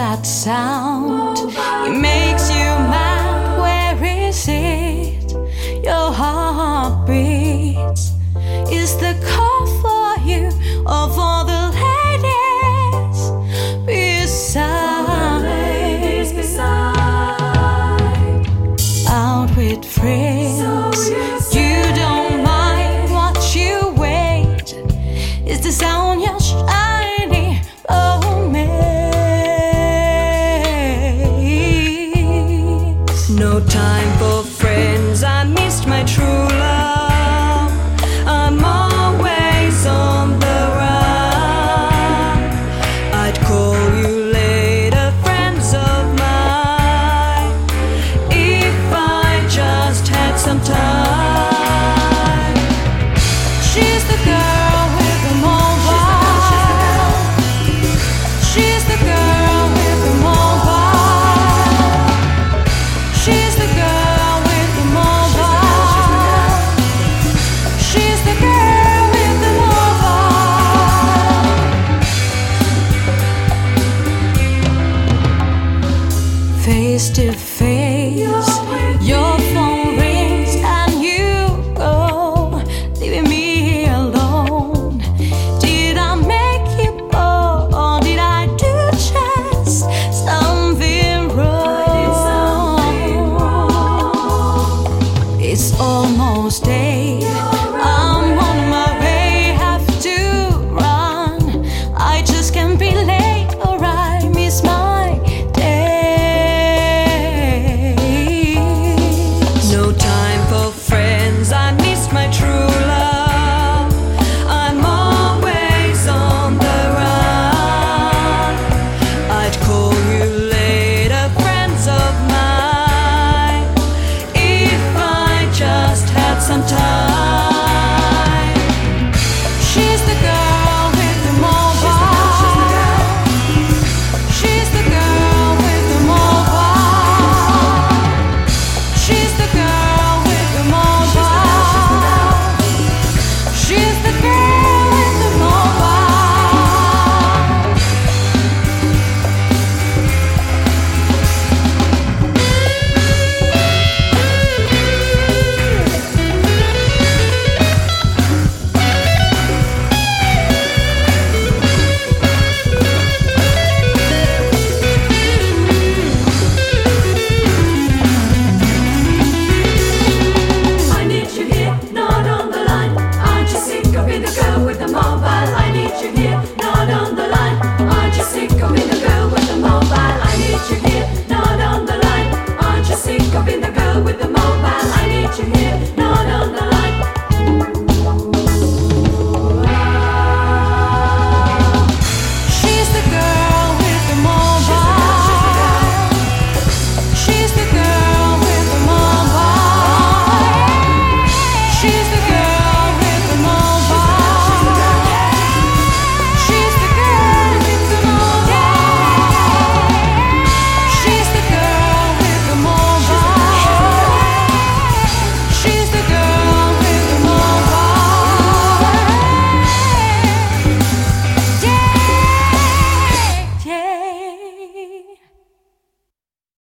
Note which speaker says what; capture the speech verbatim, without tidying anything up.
Speaker 1: that sound? It makes you mad. Where is it? Your heart beats. Is the call for you of all the ladies beside?
Speaker 2: Ladies beside.
Speaker 1: Out with friends.
Speaker 2: So you
Speaker 1: You don't mind what you wait. It's the sound you're shining on me.
Speaker 2: No time for friends, I missed my true love. I'm always on the run. I'd call you later, friends of mine, if I just had some time.
Speaker 1: She's the girl with the mobile. She's the girl with the mobile. She's the girl with the mobile. She's the girl with the mobile. Face to face, your phone rings and you go, leaving me alone. Did I make you bored, or did I do just something wrong? It's almost day.